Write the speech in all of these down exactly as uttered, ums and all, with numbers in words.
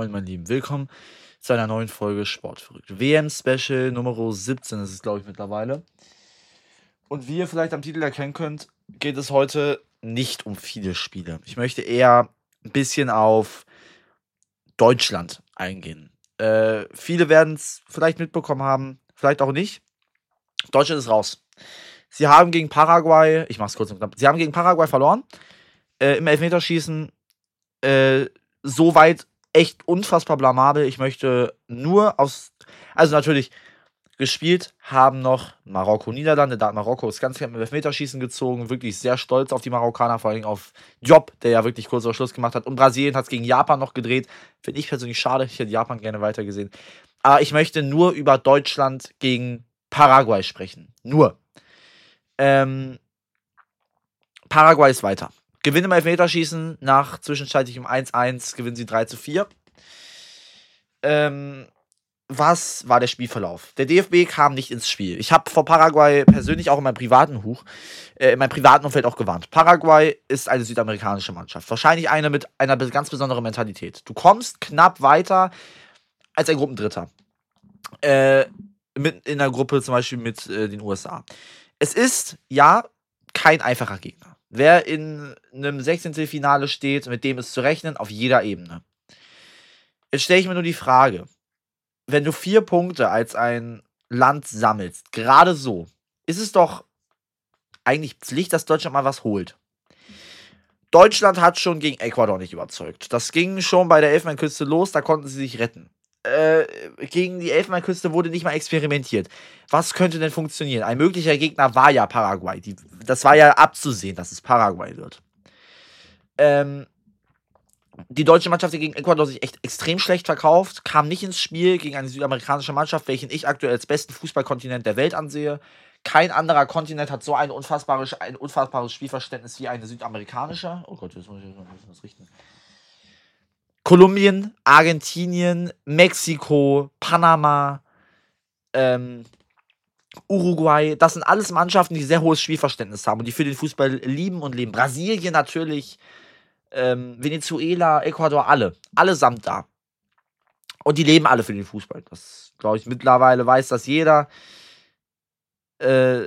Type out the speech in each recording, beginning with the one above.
Moin, mein Lieben. Willkommen zu einer neuen Folge Sportverrückt. W M-Special Nummer siebzehn ist es, glaube ich, mittlerweile. Und wie ihr vielleicht am Titel erkennen könnt, geht es heute nicht um viele Spiele. Ich möchte eher ein bisschen auf Deutschland eingehen. Äh, viele werden es vielleicht mitbekommen haben, vielleicht auch nicht. Deutschland ist raus. Sie haben gegen Paraguay, ich mach's kurz und knapp, sie haben gegen Paraguay verloren. Äh, Im Elfmeterschießen äh, soweit echt unfassbar blamabel. Ich möchte nur aus, also natürlich gespielt haben noch Marokko, Niederlande. Da hat Marokko das ganze mit Elfmeterschießen gezogen. Wirklich sehr stolz auf die Marokkaner, vor allem auf Diop, der ja wirklich kurz vor Schluss gemacht hat. Und Brasilien hat es gegen Japan noch gedreht. Finde ich persönlich schade. Ich hätte Japan gerne weitergesehen. Aber ich möchte nur über Deutschland gegen Paraguay sprechen. Nur. Ähm, Paraguay ist weiter. Gewinn im Elfmeterschießen nach zwischenzeitlichem eins eins, gewinnen sie drei zu vier. Ähm, was war der Spielverlauf? Der D F B kam nicht ins Spiel. Ich habe vor Paraguay persönlich auch in meinem privaten Huch, äh, in meinem privaten Umfeld auch gewarnt. Paraguay ist eine südamerikanische Mannschaft. Wahrscheinlich eine mit einer ganz besonderen Mentalität. Du kommst knapp weiter als ein Gruppendritter. Äh, mit, in der Gruppe zum Beispiel mit äh, den U S A. Es ist, ja, kein einfacher Gegner. Wer in einem Sechzehntelfinale steht, mit dem ist zu rechnen, auf jeder Ebene. Jetzt stelle ich mir nur die Frage, wenn du vier Punkte als ein Land sammelst, gerade so, ist es doch eigentlich Pflicht, dass Deutschland mal was holt. Deutschland hat schon gegen Ecuador nicht überzeugt. Das ging schon bei der Elfenbeinküste los, da konnten sie sich retten. Äh, gegen die Elfenbeinküste wurde nicht mal experimentiert. Was könnte denn funktionieren? Ein möglicher Gegner war ja Paraguay. Die, das war ja abzusehen, dass es Paraguay wird. Ähm, die deutsche Mannschaft, die gegen Ecuador sich echt extrem schlecht verkauft, kam nicht ins Spiel gegen eine südamerikanische Mannschaft, welchen ich aktuell als besten Fußballkontinent der Welt ansehe. Kein anderer Kontinent hat so ein unfassbares, ein unfassbares Spielverständnis wie eine südamerikanische. Oh Gott, jetzt muss ich was richten. Kolumbien, Argentinien, Mexiko, Panama, ähm, Uruguay, das sind alles Mannschaften, die sehr hohes Spielverständnis haben und die für den Fußball lieben und leben. Brasilien natürlich, ähm, Venezuela, Ecuador, alle. Allesamt da. Und die leben alle für den Fußball. Das, glaube ich, mittlerweile weiß das jeder. Äh,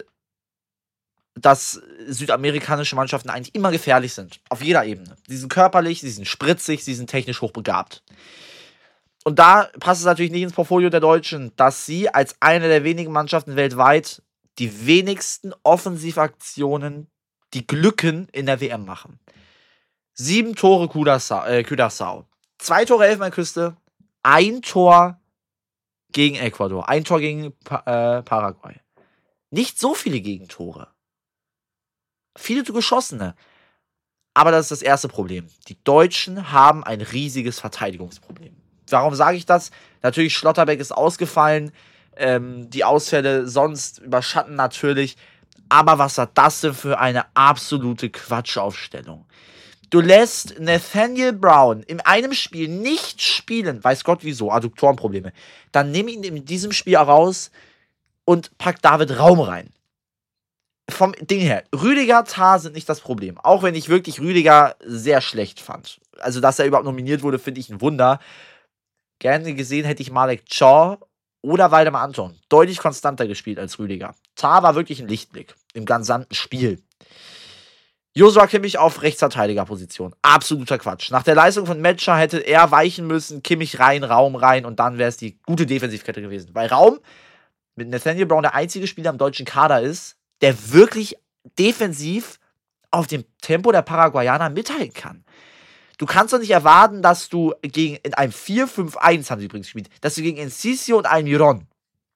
dass südamerikanische Mannschaften eigentlich immer gefährlich sind. Auf jeder Ebene. Sie sind körperlich, sie sind spritzig, sie sind technisch hochbegabt. Und da passt es natürlich nicht ins Portfolio der Deutschen, dass sie als eine der wenigen Mannschaften weltweit die wenigsten Offensivaktionen, die Glücken in der W M machen. Sieben Tore Curaçao, äh, Curaçao. Zwei Tore Elfenbeinküste, ein Tor gegen Ecuador, ein Tor gegen pa- äh, Paraguay. Nicht so viele Gegentore. Viele zu geschossene. Aber das ist das erste Problem. Die Deutschen haben ein riesiges Verteidigungsproblem. Warum sage ich das? Natürlich, Schlotterbeck ist ausgefallen. Ähm, die Ausfälle sonst überschatten natürlich. Aber was war das denn für eine absolute Quatschaufstellung? Du lässt Nathaniel Brown in einem Spiel nicht spielen. Weiß Gott wieso, Adduktorenprobleme. Dann nimm ihn in diesem Spiel raus und pack David Raum rein. Vom Ding her, Rüdiger, Tah sind nicht das Problem. Auch wenn ich wirklich Rüdiger sehr schlecht fand. Also, dass er überhaupt nominiert wurde, finde ich ein Wunder. Gerne gesehen hätte ich Malek Chaw oder Waldemar Anton deutlich konstanter gespielt als Rüdiger. Tah war wirklich ein Lichtblick im gesamten Spiel. Joshua Kimmich auf Rechtsverteidigerposition. Absoluter Quatsch. Nach der Leistung von Metscher hätte er weichen müssen, Kimmich rein, Raum rein und dann wäre es die gute Defensivkette gewesen. Weil Raum mit Nathaniel Brown der einzige Spieler im deutschen Kader ist, der wirklich defensiv auf dem Tempo der Paraguayaner mithalten kann. Du kannst doch nicht erwarten, dass du gegen, in einem vier fünf eins haben sie übrigens gespielt, dass du gegen Enciso und Almiron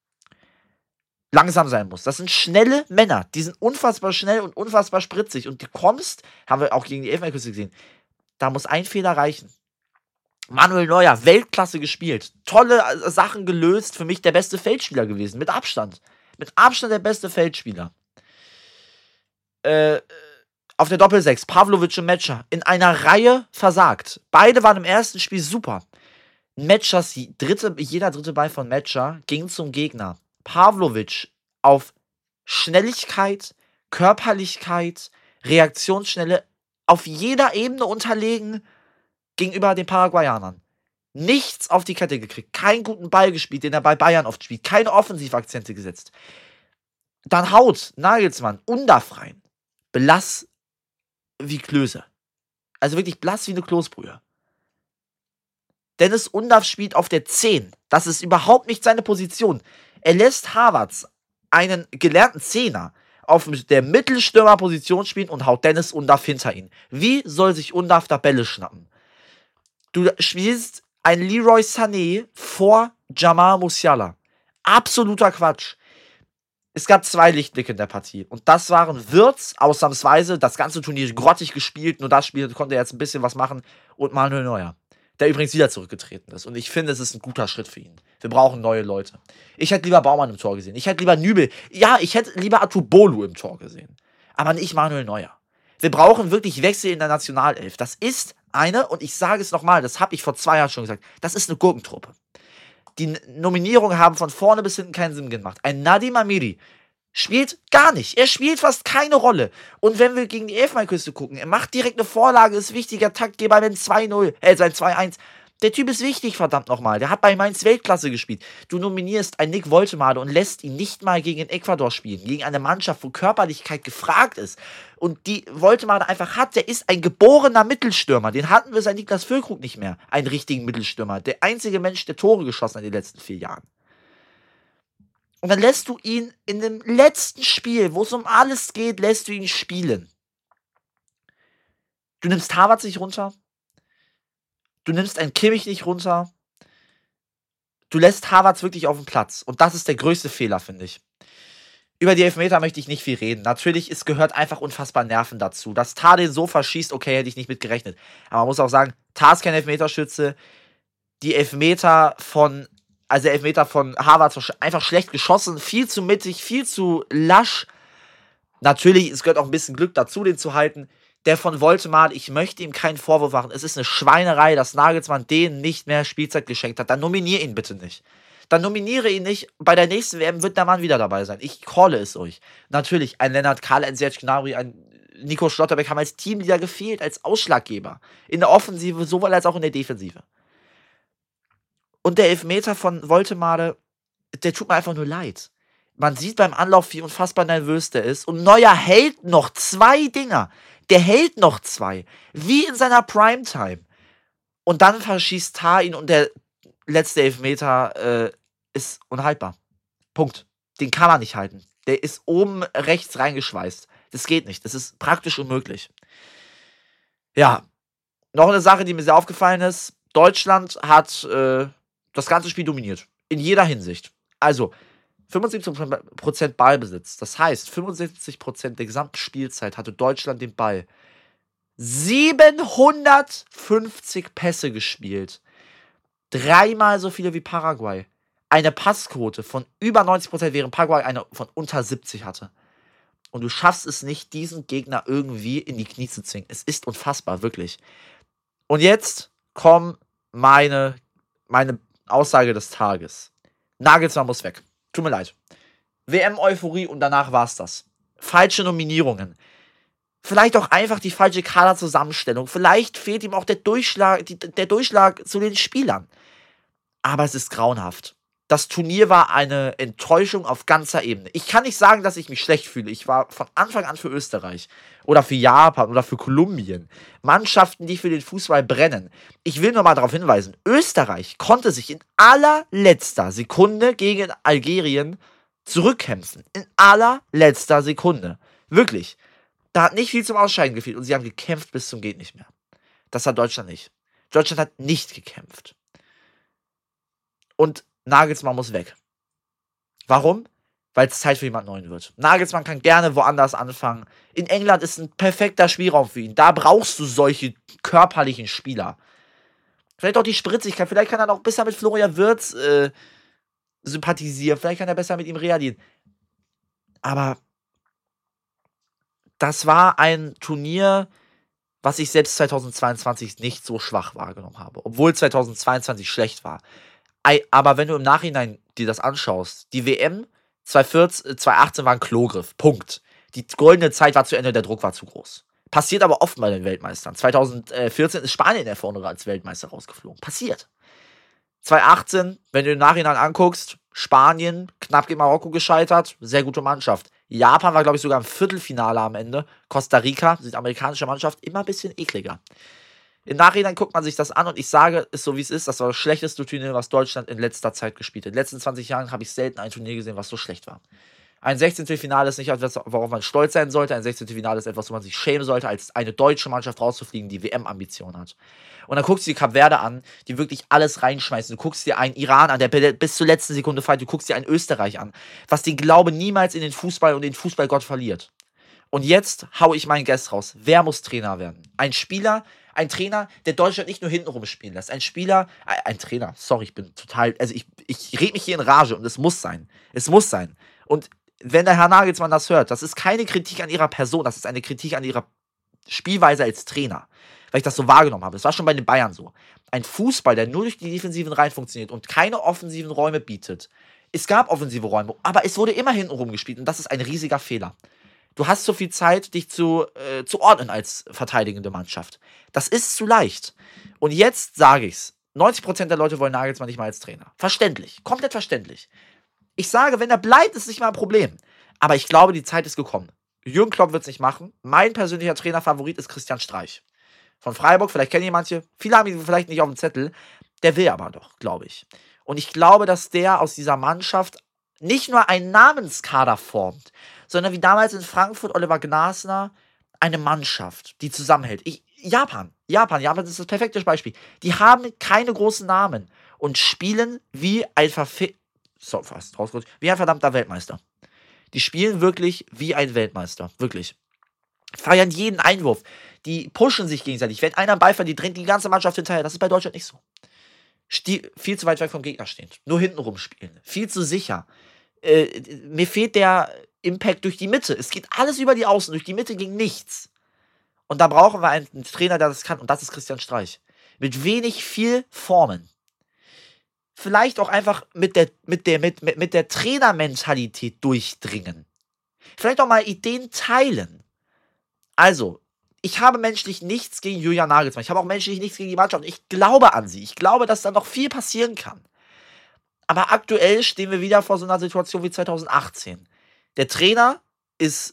langsam sein musst. Das sind schnelle Männer. Die sind unfassbar schnell und unfassbar spritzig. Und du kommst, haben wir auch gegen die Elfenbeinküste gesehen, da muss ein Fehler reichen. Manuel Neuer, Weltklasse gespielt. Tolle Sachen gelöst. Für mich der beste Feldspieler gewesen. Mit Abstand. Mit Abstand der beste Feldspieler. Äh, auf der Doppelsechs, Pavlovic und Metscher, in einer Reihe versagt. Beide waren im ersten Spiel super. Metschers dritte, jeder dritte Ball von Metscher ging zum Gegner. Pavlovic auf Schnelligkeit, Körperlichkeit, Reaktionsschnelle auf jeder Ebene unterlegen gegenüber den Paraguayanern. Nichts auf die Kette gekriegt. Keinen guten Ball gespielt, den er bei Bayern oft spielt. Keine Offensivakzente gesetzt. Dann haut Nagelsmann Undav rein. Blass wie Klöße. Also wirklich blass wie eine Kloßbrühe. Dennis Undav spielt auf der zehn. Das ist überhaupt nicht seine Position. Er lässt Havertz, einen gelernten Zehner, auf der Mittelstürmerposition spielen und haut Dennis Undav hinter ihn. Wie soll sich Undav da Bälle schnappen? Du spielst ein Leroy Sané vor Jamal Musiala. Absoluter Quatsch. Es gab zwei Lichtblicke in der Partie. Und das waren Wirtz, ausnahmsweise, das ganze Turnier grottig gespielt, nur das Spiel konnte er jetzt ein bisschen was machen, und Manuel Neuer, der übrigens wieder zurückgetreten ist. Und ich finde, es ist ein guter Schritt für ihn. Wir brauchen neue Leute. Ich hätte lieber Baumann im Tor gesehen. Ich hätte lieber Nübel. Ja, ich hätte lieber Atubolu im Tor gesehen. Aber nicht Manuel Neuer. Wir brauchen wirklich Wechsel in der Nationalelf. Das ist eine, und ich sage es nochmal, das habe ich vor zwei Jahren schon gesagt, das ist eine Gurkentruppe. Die Nominierungen haben von vorne bis hinten keinen Sinn gemacht. Ein Nadim Amiri spielt gar nicht. Er spielt fast keine Rolle. Und wenn wir gegen die Elfenbeinküste gucken, er macht direkt eine Vorlage, ist wichtiger Taktgeber, wenn zwei null, äh, sein zwei eins. Der Typ ist wichtig, verdammt nochmal. Der hat bei Mainz Weltklasse gespielt. Du nominierst einen Nick Woltemade und lässt ihn nicht mal gegen Ecuador spielen. Gegen eine Mannschaft, wo Körperlichkeit gefragt ist. Und die Woltemade einfach hat. Der ist ein geborener Mittelstürmer. Den hatten wir seit Niklas Füllkrug nicht mehr. Einen richtigen Mittelstürmer. Der einzige Mensch, der Tore geschossen hat in den letzten vier Jahren. Und dann lässt du ihn in dem letzten Spiel, wo es um alles geht, lässt du ihn spielen. Du nimmst Havertz nicht runter. Du nimmst einen Kimmich nicht runter. Du lässt Havertz wirklich auf dem Platz. Und das ist der größte Fehler, finde ich. Über die Elfmeter möchte ich nicht viel reden. Natürlich, es gehört einfach unfassbar Nerven dazu. Dass Tah den so verschießt, okay, hätte ich nicht mit gerechnet. Aber man muss auch sagen, Tah ist kein Elfmeterschütze. Die Elfmeter von, also der Elfmeter von Havertz war einfach schlecht geschossen. Viel zu mittig, viel zu lasch. Natürlich, es gehört auch ein bisschen Glück dazu, den zu halten. Der von Woltemade, ich möchte ihm keinen Vorwurf machen. Es ist eine Schweinerei, dass Nagelsmann denen nicht mehr Spielzeit geschenkt hat. Dann nominiere ihn bitte nicht. Dann nominiere ihn nicht. Bei der nächsten W M wird der Mann wieder dabei sein. Ich calle es euch. Natürlich, ein Lennart Kahl, ein Serge Gnabry, ein Nico Schlotterbeck haben als Teamleader gefehlt, als Ausschlaggeber. In der Offensive, sowohl als auch in der Defensive. Und der Elfmeter von Woltemade, der tut mir einfach nur leid. Man sieht beim Anlauf, wie unfassbar nervös der ist. Und Neuer hält noch zwei Dinger. Der hält noch zwei. Wie in seiner Primetime. Und dann verschießt Tah ihn und der letzte Elfmeter äh, ist unhaltbar. Punkt. Den kann man nicht halten. Der ist oben rechts reingeschweißt. Das geht nicht. Das ist praktisch unmöglich. Ja. Noch eine Sache, die mir sehr aufgefallen ist. Deutschland hat äh, das ganze Spiel dominiert. In jeder Hinsicht. Also, fünfundsiebzig Prozent Ballbesitz. Das heißt, fünfundsiebzig Prozent der gesamten Spielzeit hatte Deutschland den Ball. siebenhundertfünfzig Pässe gespielt. Dreimal so viele wie Paraguay. Eine Passquote von über neunzig Prozent, während Paraguay eine von unter siebzig hatte. Und du schaffst es nicht, diesen Gegner irgendwie in die Knie zu zwingen. Es ist unfassbar, wirklich. Und jetzt kommt meine, meine Aussage des Tages. Nagelsmann muss weg. Tut mir leid. W M-Euphorie und danach war's das. Falsche Nominierungen. Vielleicht auch einfach die falsche Kaderzusammenstellung. Vielleicht fehlt ihm auch der Durchschlag, die, der Durchschlag zu den Spielern. Aber es ist grauenhaft. Das Turnier war eine Enttäuschung auf ganzer Ebene. Ich kann nicht sagen, dass ich mich schlecht fühle. Ich war von Anfang an für Österreich oder für Japan oder für Kolumbien. Mannschaften, die für den Fußball brennen. Ich will nur mal darauf hinweisen, Österreich konnte sich in allerletzter Sekunde gegen Algerien zurückkämpfen. In allerletzter Sekunde. Wirklich. Da hat nicht viel zum Ausscheiden gefehlt und sie haben gekämpft bis zum geht nicht mehr. Das hat Deutschland nicht. Deutschland hat nicht gekämpft. Und Nagelsmann muss weg. Warum? Weil es Zeit für jemand Neuen wird. Nagelsmann kann gerne woanders anfangen. In England ist ein perfekter Spielraum für ihn. Da brauchst du solche körperlichen Spieler. Vielleicht auch die Spritzigkeit. Vielleicht kann er auch besser mit Florian Wirtz äh, sympathisieren. Vielleicht kann er besser mit ihm reagieren. Aber das war ein Turnier, was ich selbst zweitausendzweiundzwanzig nicht so schwach wahrgenommen habe. Obwohl zweitausendzweiundzwanzig schlecht war. Aber wenn du im Nachhinein dir das anschaust, die W M zweitausendachtzehn war ein Klogriff. Punkt. Die goldene Zeit war zu Ende, der Druck war zu groß. Passiert aber oft bei den Weltmeistern. zweitausendvierzehn ist Spanien in der Vorrunde als Weltmeister rausgeflogen. Passiert. zweitausendachtzehn, wenn du im Nachhinein anguckst, Spanien, knapp gegen Marokko gescheitert, sehr gute Mannschaft. Japan war, glaube ich, sogar im Viertelfinale am Ende. Costa Rica, südamerikanische Mannschaft, immer ein bisschen ekliger. Im Nachhinein guckt man sich das an und ich sage, ist so wie es ist, das war das schlechteste Turnier, was Deutschland in letzter Zeit gespielt hat. In den letzten zwanzig Jahren habe ich selten ein Turnier gesehen, was so schlecht war. Ein Sechzehntelfinale ist nicht etwas, worauf man stolz sein sollte. Ein Sechzehntelfinale ist etwas, wo man sich schämen sollte, als eine deutsche Mannschaft rauszufliegen, die W M-Ambition hat. Und dann guckst du die Kap Verde an, die wirklich alles reinschmeißen. Du guckst dir einen Iran an, der bis zur letzten Sekunde feiert. Du guckst dir einen Österreich an, was den Glaube niemals in den Fußball und den Fußballgott verliert. Und jetzt haue ich meinen Guest raus. Wer muss Trainer werden? Ein Spieler, ein Trainer, der Deutschland nicht nur hintenrum spielen lässt. Ein Spieler, ein, ein Trainer, sorry, ich bin total, also ich, ich rede mich hier in Rage und es muss sein. Es muss sein. Und wenn der Herr Nagelsmann das hört, das ist keine Kritik an ihrer Person, das ist eine Kritik an ihrer Spielweise als Trainer. Weil ich das so wahrgenommen habe. Es war schon bei den Bayern so. Ein Fußball, der nur durch die defensiven Reihen funktioniert und keine offensiven Räume bietet. Es gab offensive Räume, aber es wurde immer hintenrum gespielt und das ist ein riesiger Fehler. Du hast zu viel Zeit, dich zu, äh, zu ordnen als verteidigende Mannschaft. Das ist zu leicht. Und jetzt sage ich's. neunzig Prozent der Leute wollen Nagelsmann nicht mal als Trainer. Verständlich. Komplett verständlich. Ich sage, wenn er bleibt, ist es nicht mal ein Problem. Aber ich glaube, die Zeit ist gekommen. Jürgen Klopp wird es nicht machen. Mein persönlicher Trainerfavorit ist Christian Streich. Von Freiburg, vielleicht kennen ihn manche. Viele haben ihn vielleicht nicht auf dem Zettel. Der will aber doch, glaube ich. Und ich glaube, dass der aus dieser Mannschaft nicht nur einen Namenskader formt, sondern wie damals in Frankfurt Oliver Glasner eine Mannschaft, die zusammenhält. Ich, Japan, Japan, Japan ist das perfekte Beispiel. Die haben keine großen Namen und spielen wie ein Verfe- so, fast rausgerutscht, wie ein verdammter Weltmeister. Die spielen wirklich wie ein Weltmeister, wirklich. Feiern jeden Einwurf. Die pushen sich gegenseitig. Wenn einer einen Ball verliert, drängt die ganze Mannschaft hinterher. Das ist bei Deutschland nicht so. Stie- viel zu weit weg vom Gegner stehen. Nur hinten rumspielen. Viel zu sicher. Äh, mir fehlt der Impact durch die Mitte. Es geht alles über die Außen. Durch die Mitte ging nichts. Und da brauchen wir einen Trainer, der das kann. Und das ist Christian Streich. Mit wenig viel Formen. Vielleicht auch einfach mit der, mit der, mit, mit, mit der Trainermentalität durchdringen. Vielleicht auch mal Ideen teilen. Also, ich habe menschlich nichts gegen Julian Nagelsmann. Ich habe auch menschlich nichts gegen die Mannschaft. Ich glaube an sie. Ich glaube, dass da noch viel passieren kann. Aber aktuell stehen wir wieder vor so einer Situation wie zweitausendachtzehn. Der Trainer ist,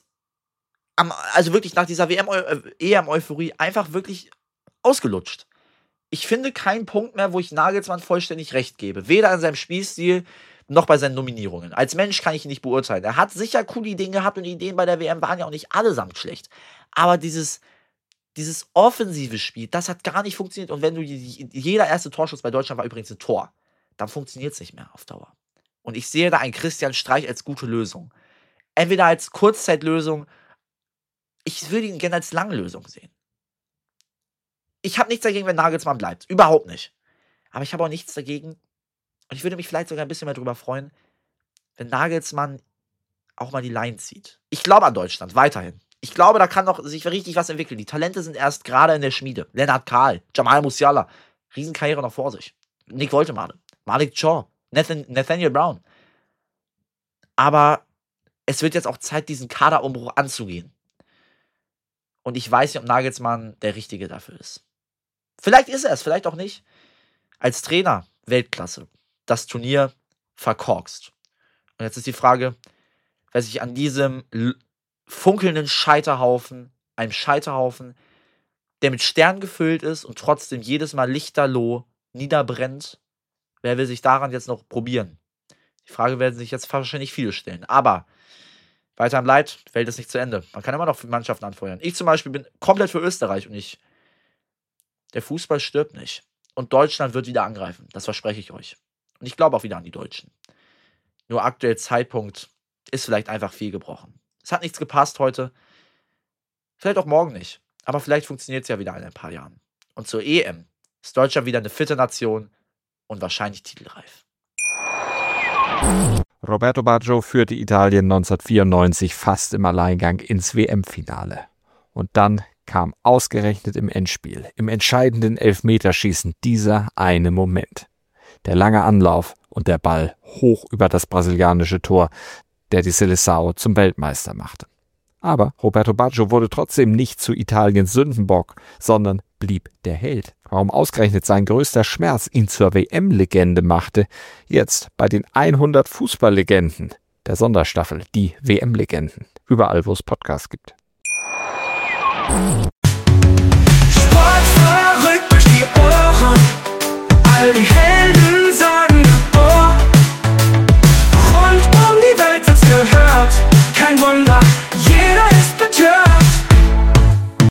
am, also wirklich nach dieser W M-E M-Euphorie einfach wirklich ausgelutscht. Ich finde keinen Punkt mehr, wo ich Nagelsmann vollständig recht gebe. Weder an seinem Spielstil noch bei seinen Nominierungen. Als Mensch kann ich ihn nicht beurteilen. Er hat sicher coole Ideen gehabt und die Ideen bei der W M waren ja auch nicht allesamt schlecht. Aber dieses, dieses offensive Spiel, das hat gar nicht funktioniert. Und wenn du, jeder erste Torschuss bei Deutschland war übrigens ein Tor, dann funktioniert es nicht mehr auf Dauer. Und ich sehe da einen Christian Streich als gute Lösung. Entweder als Kurzzeitlösung, ich würde ihn gerne als Langlösung sehen. Ich habe nichts dagegen, wenn Nagelsmann bleibt. Überhaupt nicht. Aber ich habe auch nichts dagegen, und ich würde mich vielleicht sogar ein bisschen mehr darüber freuen, wenn Nagelsmann auch mal die Line zieht. Ich glaube an Deutschland, weiterhin. Ich glaube, da kann noch sich richtig was entwickeln. Die Talente sind erst gerade in der Schmiede. Lennart Kahl, Jamal Musiala, Riesenkarriere noch vor sich. Nick Woltemade, Malik Shaw, Nathan, Nathaniel Brown. Aber es wird jetzt auch Zeit, diesen Kaderumbruch anzugehen. Und ich weiß nicht, ob Nagelsmann der Richtige dafür ist. Vielleicht ist er es, vielleicht auch nicht. Als Trainer, Weltklasse. Das Turnier verkorkst. Und jetzt ist die Frage, wer sich an diesem l- funkelnden Scheiterhaufen, einem Scheiterhaufen, der mit Sternen gefüllt ist und trotzdem jedes Mal lichterloh niederbrennt, wer will sich daran jetzt noch probieren? Die Frage werden sich jetzt wahrscheinlich viele stellen. Aber weiter am Leid, die Welt ist nicht zu Ende. Man kann immer noch Mannschaften anfeuern. Ich zum Beispiel bin komplett für Österreich und ich. Der Fußball stirbt nicht. Und Deutschland wird wieder angreifen. Das verspreche ich euch. Und ich glaube auch wieder an die Deutschen. Nur aktuell Zeitpunkt ist vielleicht einfach viel gebrochen. Es hat nichts gepasst heute. Vielleicht auch morgen nicht. Aber vielleicht funktioniert es ja wieder in ein paar Jahren. Und zur E M ist Deutschland wieder eine fitte Nation und wahrscheinlich titelreif. Roberto Baggio führte Italien neunzehnhundertvierundneunzig fast im Alleingang ins W M-Finale. Und dann kam ausgerechnet im Endspiel, im entscheidenden Elfmeterschießen, dieser eine Moment. Der lange Anlauf und der Ball hoch über das brasilianische Tor, der die Seleção zum Weltmeister machte. Aber Roberto Baggio wurde trotzdem nicht zu Italiens Sündenbock, sondern blieb der Held. Warum ausgerechnet sein größter Schmerz ihn zur W M-Legende machte, jetzt bei den hundert Fußballlegenden der Sonderstaffel, die W M-Legenden. Überall, wo es Podcasts gibt. Sport verrückt durch die Ohren, all die Helden